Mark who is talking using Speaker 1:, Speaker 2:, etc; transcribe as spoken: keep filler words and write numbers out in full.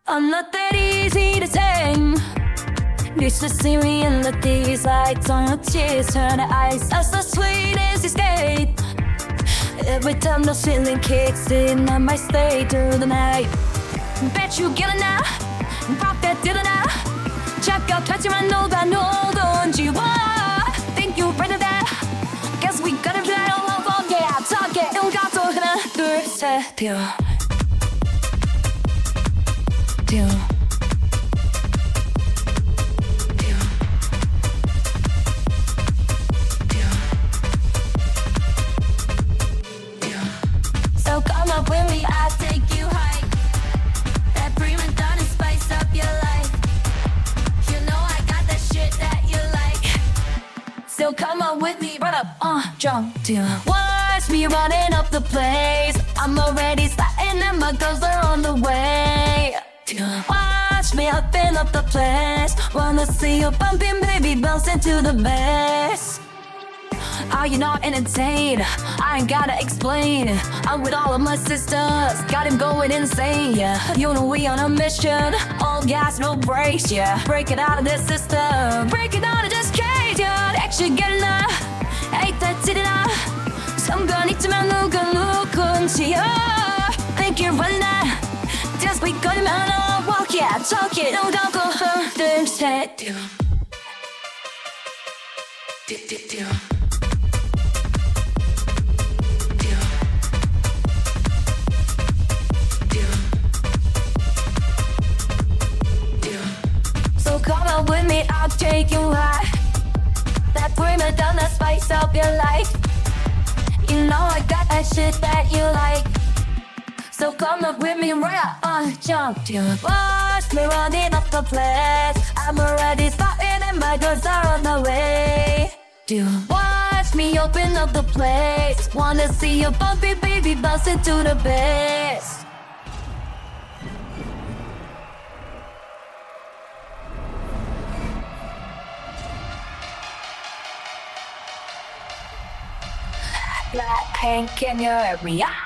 Speaker 1: I'm not that easy to tame. Reach the sea realities like tongue tears. Turn the ice as the sweetest escape. Every time the ceiling kicks in, I might stay through the night. Bet you get it now. Pop that did it now. 잠깐 하지만 너가 놀던지 와. Think you ready that? Guess we gotta fly all over. Yeah, talk it. 일가도 하나 둘셋 듀 듀 So come up with me, I'll take you high. That prima donna spice up your life. You know I got that shit that you like. So come up with me, run up, uh, jump to watch me running up the place. I'm already starting and my girls are on the way. Watch me hopping up the place. Wanna see you bumping, baby, bouncing to the bass. Are you not entertained? I ain't gotta explain. I'm with all of my sisters, got him going insane, yeah. You know we on a mission, all gas, no brakes, yeah. Break it out of this system, break it out of this cage, yeah. Action getting up, ain't that sitting up. 순간 있지만 누가 누군지, yeah. Think you're running out, just be good man, I'll walk, yeah. Talk it, no doubt, go home, then say, do, do, do, do. So come on with me, I'll take you high. That prima donna spice up your life. You know I got that shit that you like. So come up with me, right up, uh, jump to watch me running up the place. I'm already starting and my girls are on the way. Do watch me open up the place. Wanna see you bumpy baby bouncing to the bass. Blackpink, can you hear me?